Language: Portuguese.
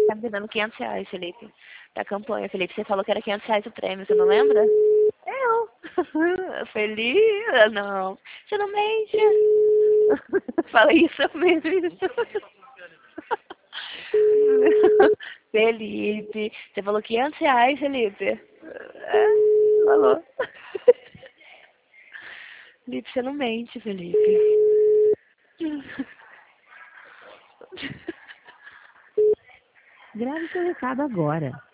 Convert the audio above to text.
Tá me dando R$ 500, Felipe. Da campanha, Felipe. Você falou que era R$ 500 o prêmio, você não lembra? Eu. Feliz? Não. Você não mente. Fala isso mesmo. Felipe. Você falou R$ 500, Felipe. É, falou. Felipe, você não mente, Felipe. Grave seu recado agora.